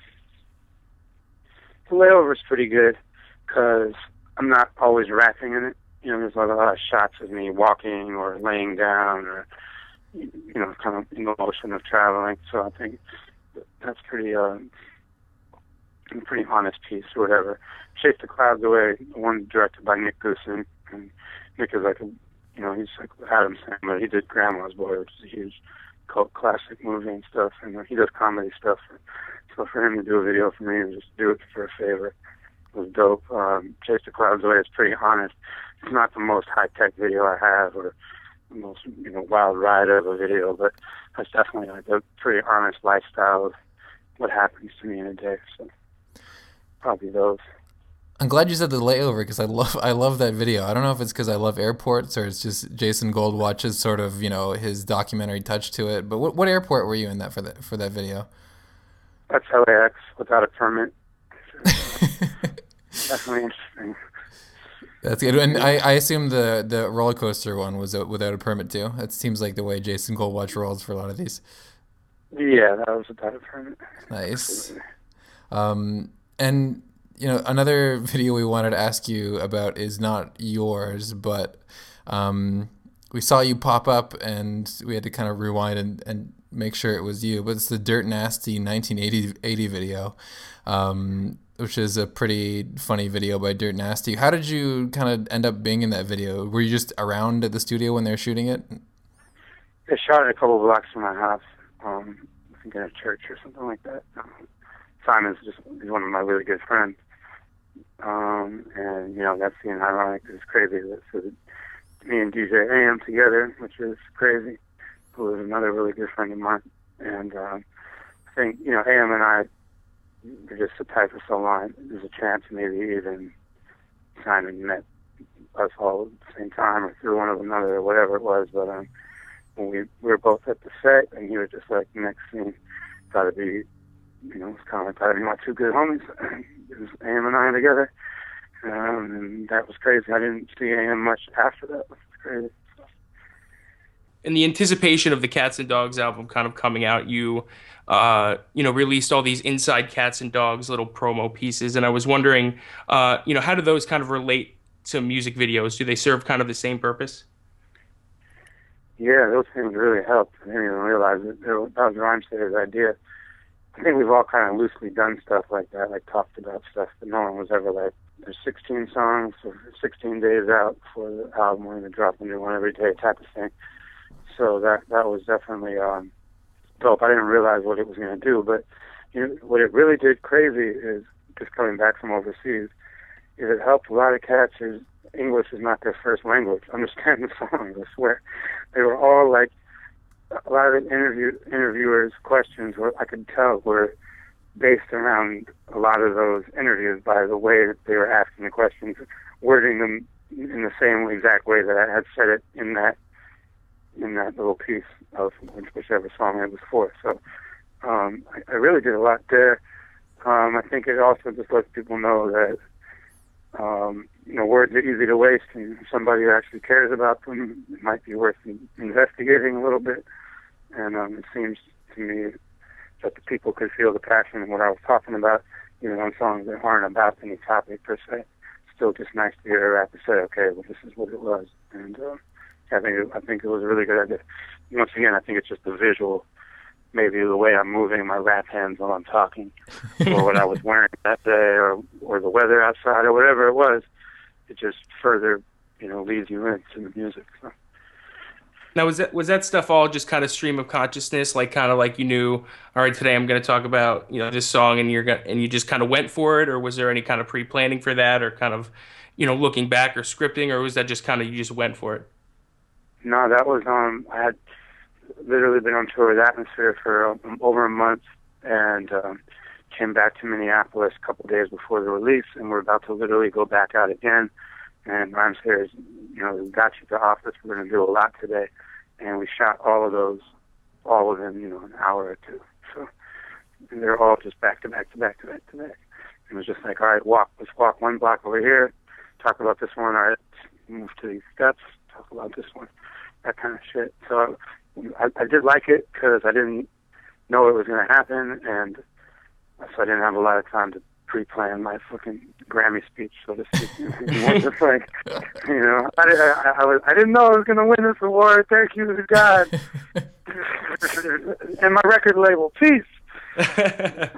The Layover is pretty good because I'm not always rapping in it. You know, there's a lot of shots of me walking or laying down or, you know, kind of in the motion of traveling. So I think that's pretty, uh, a pretty honest piece or whatever. Chase the Clouds Away, the one directed by Nick Goosen. And Nick is like a, you know, he's like Adam Sandler. He did Grandma's Boy, which is a huge cult classic movie and stuff. And he does comedy stuff. So for him to do a video for me and just do it for a favor was dope. Um, Chase the Clouds Away is pretty honest. It's not the most high-tech video I have or the most, you know, wild ride of a video, but that's definitely like a pretty honest lifestyle of what happens to me in a day. So probably those. I'm glad you said the Layover because I love I love that video. I don't know if it's because I love airports or it's just Jason Goldwatch's sort of, you know, his documentary touch to it. But what what airport were you in that for that for that video? That's L A X without a permit. Definitely interesting. That's good. And I, I assume the, the roller coaster one was without a permit too. That seems like the way Jason Goldwatch rolls for a lot of these. Yeah, that was without a permit. Nice. Um, and, you know, another video we wanted to ask you about is not yours, but um, we saw you pop up and we had to kind of rewind and, and make sure it was you. But it's the Dirt Nasty nineteen eighty video. Um, which is a pretty funny video by Dirt Nasty. How did you kind of end up being in that video? Were you just around at the studio when they were shooting it? They shot it a couple of blocks from my house, um, I think in a church or something like that. Um, Simon's just he's one of my really good friends. Um, and, you know, that's being ironic. It's crazy. That, so me and D J A M together, which is crazy, who is another really good friend of mine. And um, I think, you know, A M and I, they're just so tight for so long. There's a chance maybe even Simon met us all at the same time or through one of another or whatever it was. But um, when we, we were both at the set, and he was just like, next scene, got to be, you know, it's kind of like got to be my two good homies. It was A M and I together. Um, and that was crazy. I didn't see A M much after that, which was crazy. In the anticipation of the Cats and Dogs album kind of coming out, you uh, you know, released all these Inside Cats and Dogs little promo pieces, and I was wondering, uh, you know, how do those kind of relate to music videos? Do they serve kind of the same purpose? Yeah, those things really helped. I didn't even realize it. That was Rhymesayer's idea. I think we've all kind of loosely done stuff like that, like talked about stuff, but no one was ever like, there's sixteen songs, or sixteen days out before the album, we're going to drop a new one every day type of thing. So that that was definitely um, dope. I didn't realize what it was going to do, but you know, what it really did crazy is, just coming back from overseas, is it helped a lot of cats whose English is not their first language understand the songs. I swear, they were all like, a lot of the interview interviewers' questions were, I could tell, were based around a lot of those interviews by the way that they were asking the questions, wording them in the same exact way that I had said it in that in that little piece of whichever song it was for. So um, I, I really did a lot there. Um, I think it also just lets people know that um, you know, words are easy to waste, and if somebody who actually cares about them, it might be worth investigating a little bit. And um, it seems to me that the people could feel the passion in what I was talking about, even on songs that aren't about any topic per se. Still just nice to hear a rapper say, okay, well, this is what it was. And uh, I think it, I think it was a really good idea. Once again, I think it's just the visual, maybe the way I'm moving my rap hands while I'm talking, or what I was wearing that day, or or the weather outside, or whatever it was. It just further, you know, leads you into the music. So. Now, was that was that stuff all just kind of stream of consciousness, like kind of like you knew, all right, today I'm going to talk about, you know, this song, and you're gonna, and you just kind of went for it, or was there any kind of pre-planning for that, or kind of, you know, looking back or scripting, or was that just kind of you just went for it? No, that was um, I had literally been on tour with Atmosphere for um, over a month, and um, came back to Minneapolis a couple of days before the release, and we're about to literally go back out again. And Rhymesayer's, you know, got you to the office. We're going to do a lot today, and we shot all of those, all within, you know, an hour or two. and they're all just back to back to back to back to back. It was just like, all right, walk, let's walk one block over here, talk about this one, all right, move to these steps, talk about this one, that kind of shit. So I, I did like it because I didn't know it was going to happen, and so I didn't have a lot of time to pre-plan my fucking Grammy speech, so to speak. It was just like, you know, I, I, I, was, I didn't know I was going to win this award. Thank you to God. And my record label, peace.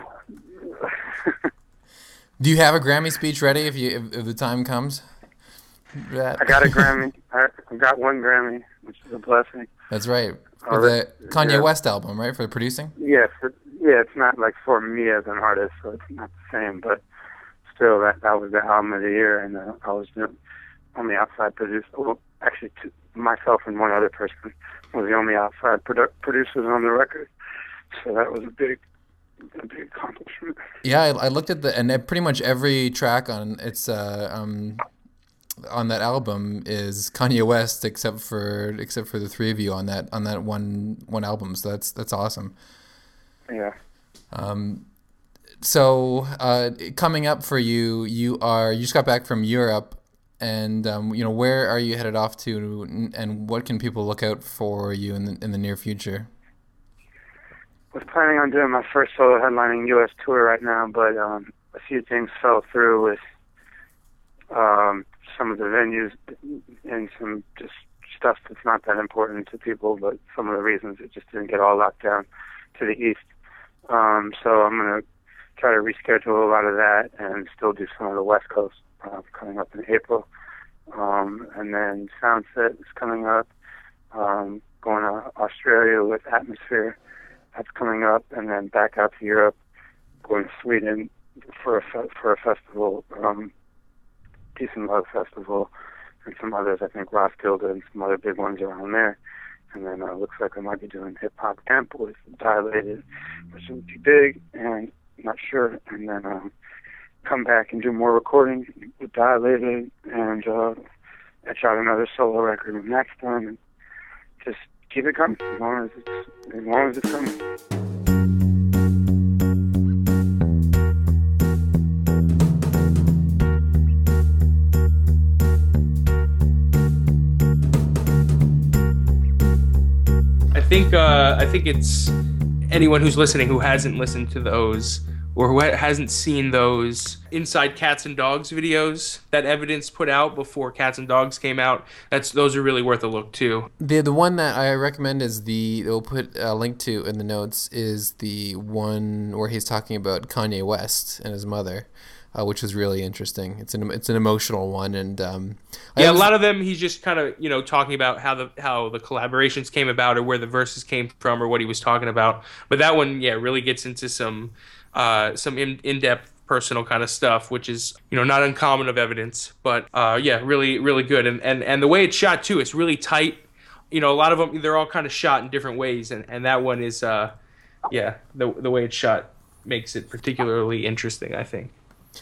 Do you have a Grammy speech ready if you if, if the time comes? That. I got a Grammy. I, I got one Grammy, which is a blessing. That's right. For uh, the Kanye yeah. West album, right? For producing? Yeah, for, yeah. It's not like for me as an artist, so it's not the same. But still, that that was the album of the year, and uh, I was the only outside producer. Well, actually, two, myself and one other person were the only outside produ- producers on the record. So that was a big. A big accomplishment. Yeah, I, I looked at the and pretty much every track on it's uh um on that album is Kanye West except for except for the three of you on that on that one one album. So that's that's awesome. Yeah. Um. So uh, coming up for you, you are you just got back from Europe, and um, you know where are you headed off to, and what can people look out for you in the in the near future? Was planning on doing my first solo headlining U S tour right now, but um, a few things fell through with um, some of the venues and some just stuff that's not that important to people, but some of the reasons it just didn't get all locked down to the east. Um, so I'm going to try to reschedule a lot of that and still do some of the West Coast uh, coming up in April. Um, and then Soundset is coming up, um, going to Australia with Atmosphere. That's coming up, and then back out to Europe, going to Sweden for a fe- for a festival, um, Decent Love Festival, and some others. I think Roskilde and some other big ones around there. And then uh, looks like I might be doing Hip Hop Camp with Dilated, which would be big, and I'm not sure. And then um, come back and do more recording with Dilated, and uh, etch out another solo record next time, and just keep it coming as long as it's as long as it's coming. I think uh, I think it's anyone who's listening who hasn't listened to those or who ha- hasn't seen those Inside Cats and Dogs videos that Evidence put out before Cats and Dogs came out. That's those are really worth a look too. The the one that I recommend is the we'll put a link to in the notes is the one where he's talking about Kanye West and his mother, uh, which is really interesting. It's an it's an emotional one, and um, yeah, was, a lot of them he's just kind of you know talking about how the how the collaborations came about or where the verses came from or what he was talking about. But that one, yeah, really gets into some. Uh, some in, in-depth personal kind of stuff, which is, you know, not uncommon of Evidence, but uh, yeah, really, really good. And, and and the way it's shot too, it's really tight. You know, a lot of them, they're all kind of shot in different ways, and, and that one is, uh, yeah, the the way it's shot makes it particularly interesting, I think.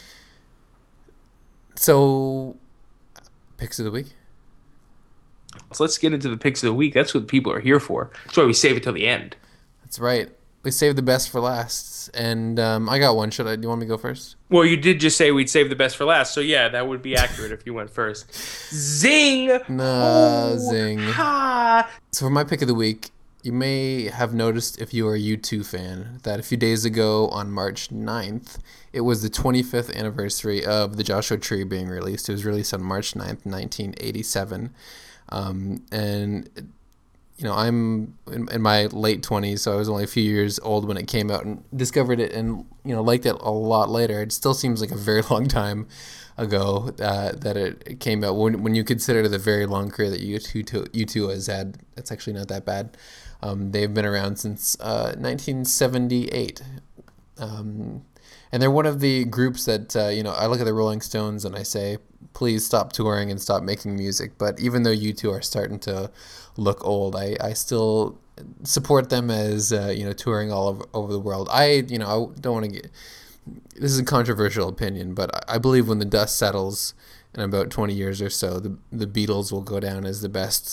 So, picks of the week? So let's get into the picks of the week. That's what people are here for. That's why we save it till the end. That's right. We saved the best for last, and um, I got one. Should I? Do you want me to go first? Well, you did just say we'd save the best for last, so yeah, that would be accurate if you went first. Zing! Nah, oh, zing. Ha! So for my pick of the week, you may have noticed if you are a U two fan that a few days ago on March ninth, it was the twenty-fifth anniversary of The Joshua Tree being released. It was released on March ninth, nineteen eighty-seven, um, and... You know, I'm in, in my late twenties, so I was only a few years old when it came out and discovered it and, you know, liked it a lot later. It still seems like a very long time ago uh, that it, it came out. When, when you consider the very long career that U two, U two has had, it's actually not that bad. Um, they've been around since uh, nineteen seventy-eight. Um, and they're one of the groups that, uh, you know, I look at the Rolling Stones and I say, please stop touring and stop making music. But even though U two are starting to look old, I, I still support them as, uh, you know, touring all over, over the world. I, you know, I don't want to get, this is a controversial opinion, but I believe when the dust settles in about twenty years or so, the, the Beatles will go down as the best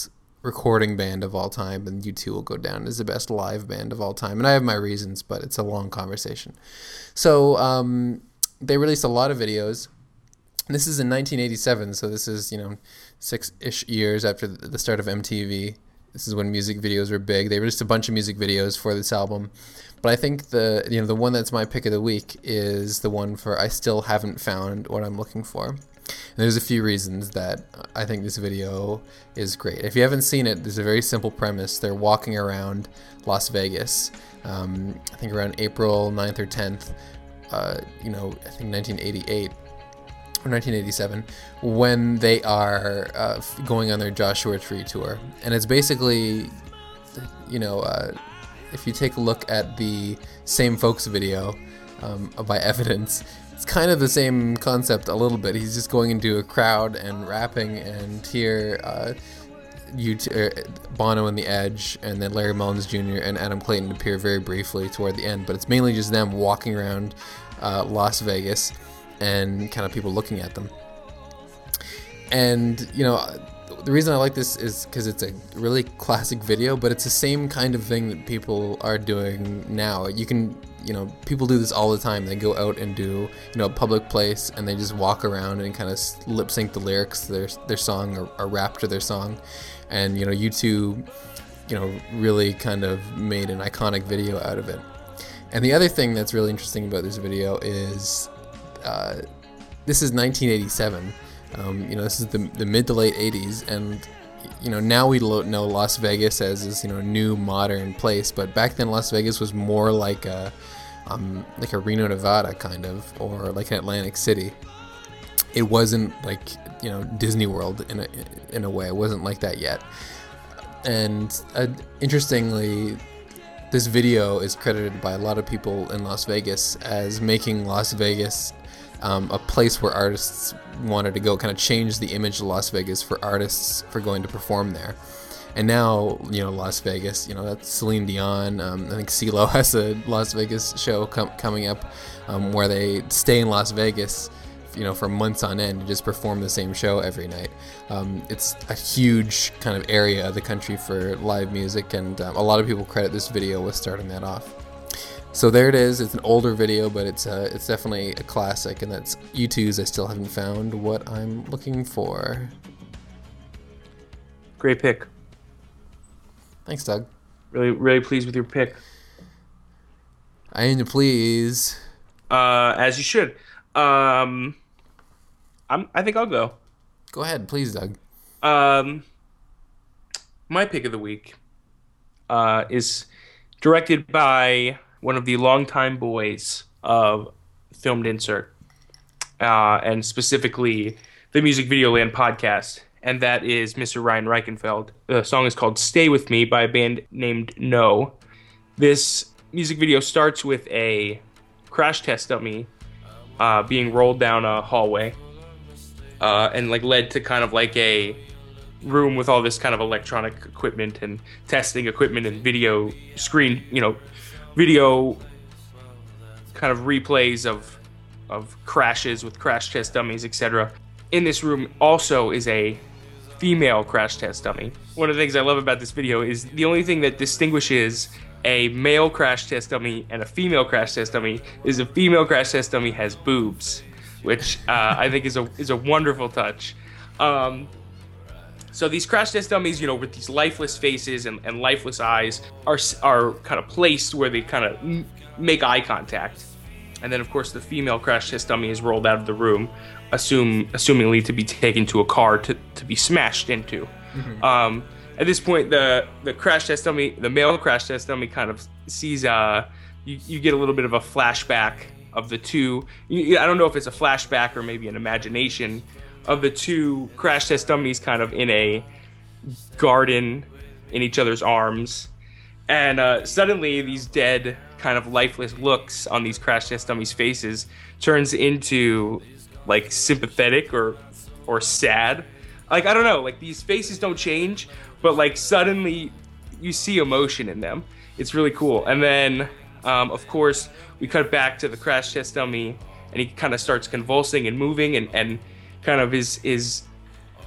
recording band of all time, and U two will go down as the best live band of all time. And I have my reasons, but it's a long conversation. So um, they released a lot of videos. This is in nineteen eighty-seven, so this is, you know, six-ish years after the start of M T V. This is when music videos were big. They released a bunch of music videos for this album. But I think the you know the one that's my pick of the week is the one for I Still Haven't Found What I'm Looking For. And there's a few reasons that I think this video is great. If you haven't seen it, there's a very simple premise. They're walking around Las Vegas, um, I think around April ninth or tenth, uh, you know, I think nineteen eighty-eight. Or nineteen eighty-seven, when they are uh, going on their Joshua Tree tour. And it's basically, you know, uh, if you take a look at the Same Folks video um, by Evidence, it's kind of the same concept a little bit. He's just going into a crowd and rapping, and here uh, you t- uh, Bono and The Edge, and then Larry Mullins Junior and Adam Clayton appear very briefly toward the end, but it's mainly just them walking around uh, Las Vegas and kind of people looking at them. And, you know, the reason I like this is because it's a really classic video, but it's the same kind of thing that people are doing now. You can, you know, people do this all the time. They go out and do, you know, a public place, and they just walk around and kind of lip sync the lyrics to their, their song, or, or rap to their song. And, you know, U two, you know, really kind of made an iconic video out of it. And the other thing that's really interesting about this video is Uh, this is nineteen eighty-seven. Um, you know, this is the the mid to late eighties, and you know now we lo- know Las Vegas as this you know new modern place, but back then Las Vegas was more like a um, like a Reno, Nevada kind of, or like an Atlantic City. It wasn't like you know Disney World in a in a way. It wasn't like that yet. And uh, interestingly, this video is credited by a lot of people in Las Vegas as making Las Vegas Um, a place where artists wanted to go, kind of change the image of Las Vegas for artists for going to perform there. And now, you know, Las Vegas, you know, that's Celine Dion. Um, I think CeeLo has a Las Vegas show com- coming up um, where they stay in Las Vegas, you know, for months on end and just perform the same show every night. Um, it's a huge kind of area of the country for live music, and um, a lot of people credit this video with starting that off. So there it is. It's an older video, but it's uh, it's definitely a classic, and that's U two's I Still Haven't Found What I'm Looking For. Great pick. Thanks, Doug. Really, really pleased with your pick. I am to please. Uh, as you should. Um, I'm. I think I'll go. Go ahead, please, Doug. Um, my pick of the week uh, is directed by one of the longtime boys of Filmed Insert, uh, and specifically the Music Video Land podcast, and that is Mister Ryan Reichenfeld. The song is called Stay With Me by a band named No. This music video starts with a crash test dummy uh, being rolled down a hallway uh, and like led to kind of like a room with all this kind of electronic equipment and testing equipment and video screen, you know, video kind of replays of of crashes with crash test dummies, et cetera. In this room also is a female crash test dummy. One of the things I love about this video is the only thing that distinguishes a male crash test dummy and a female crash test dummy is a female crash test dummy has boobs, which uh, I think is a is a wonderful touch. Um, So these crash test dummies, you know, with these lifeless faces and, and lifeless eyes, are are kind of placed where they kind of m- make eye contact. And then, of course, the female crash test dummy is rolled out of the room, assume assumingly to be taken to a car to, to be smashed into. Mm-hmm. Um, at this point, the the crash test dummy, the male crash test dummy, kind of sees. Uh, you you get a little bit of a flashback of the two. You, I don't know if it's a flashback or maybe an imagination of the two crash test dummies kind of in a garden in each other's arms. And uh, suddenly these dead, kind of lifeless looks on these crash test dummies' faces turns into like sympathetic or or sad. Like, I don't know, like these faces don't change, but like suddenly you see emotion in them. It's really cool. And then, um, of course, we cut back to the crash test dummy, and he kind of starts convulsing and moving, and, and kind of his his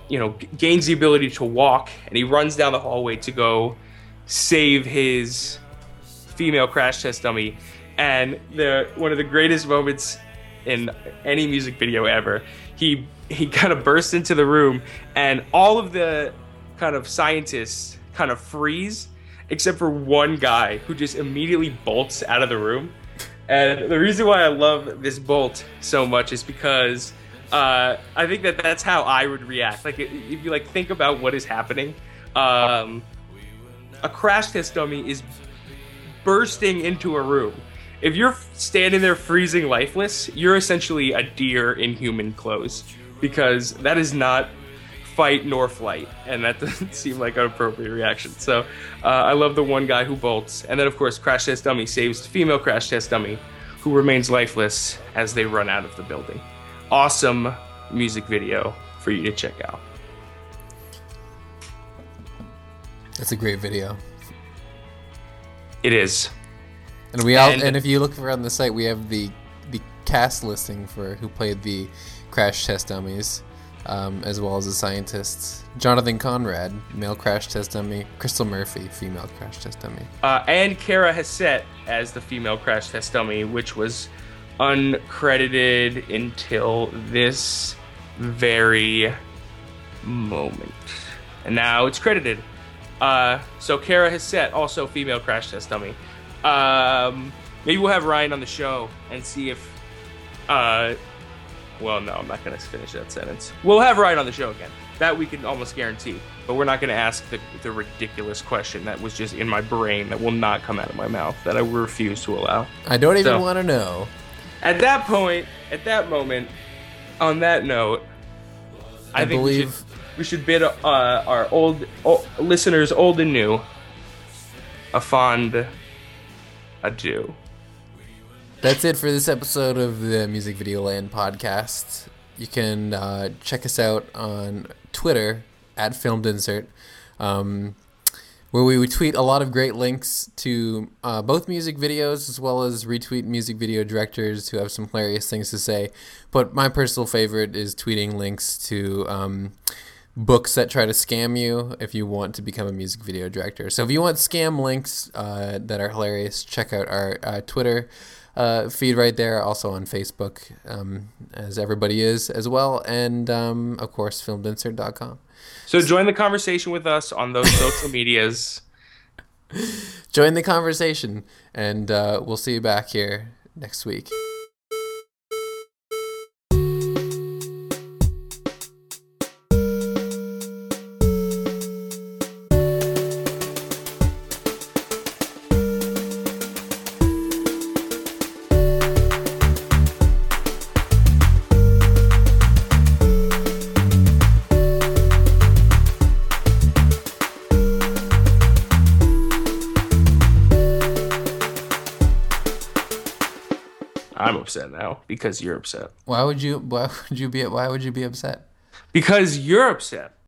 you know, g- gains the ability to walk, and he runs down the hallway to go save his female crash test dummy. And the one of the greatest moments in any music video ever, he he kind of bursts into the room, and all of the kind of scientists kind of freeze, except for one guy who just immediately bolts out of the room. And the reason why I love this bolt so much is because uh, I think that that's how I would react. Like, if you like think about what is happening, um, a crash test dummy is bursting into a room. If you're standing there freezing lifeless, you're essentially a deer in human clothes, because that is not fight nor flight, and that doesn't seem like an appropriate reaction. So uh, I love the one guy who bolts, and then of course Crash Test Dummy saves the female Crash Test Dummy, who remains lifeless as they run out of the building. Awesome music video for you to check out. That's a great video. It is. And we all, And- and if you look around the site, we have the the cast listing for who played the crash test dummies, um, as well as the scientists. Jonathan Conrad, male crash test dummy. Crystal Murphy, female crash test dummy. Uh, and Kara Hassett as the female Crash Test Dummy, which was uncredited until this very moment. And now it's credited. Uh, so Kara Hassett, also female Crash Test Dummy. Um, maybe we'll have Ryan on the show and see if... Uh, well, no, I'm not going to finish that sentence. We'll have Ryan on the show again. That we can almost guarantee. But we're not going to ask the, the ridiculous question that was just in my brain that will not come out of my mouth, that I refuse to allow. I don't even So- want to know. At that point, at that moment, on that note, I, I think believe- we should, we should bid uh, our old, old listeners, old and new, a fond adieu. That's it for this episode of the Music Video Land podcast. You can uh, check us out on Twitter at Filmed Insert, um, where we would tweet a lot of great links to uh, both music videos, as well as retweet music video directors who have some hilarious things to say. But my personal favorite is tweeting links to um, books that try to scam you if you want to become a music video director. So if you want scam links uh, that are hilarious, check out our uh, Twitter Uh, feed right there, also on Facebook, um, as everybody is as well, and um, of course filmed insert dot com. So join the conversation with us on those social medias. Join the conversation, and uh, we'll see you back here next week. I'm upset now because you're upset. Why would you? Why would you be? Why would you be upset? Because you're upset.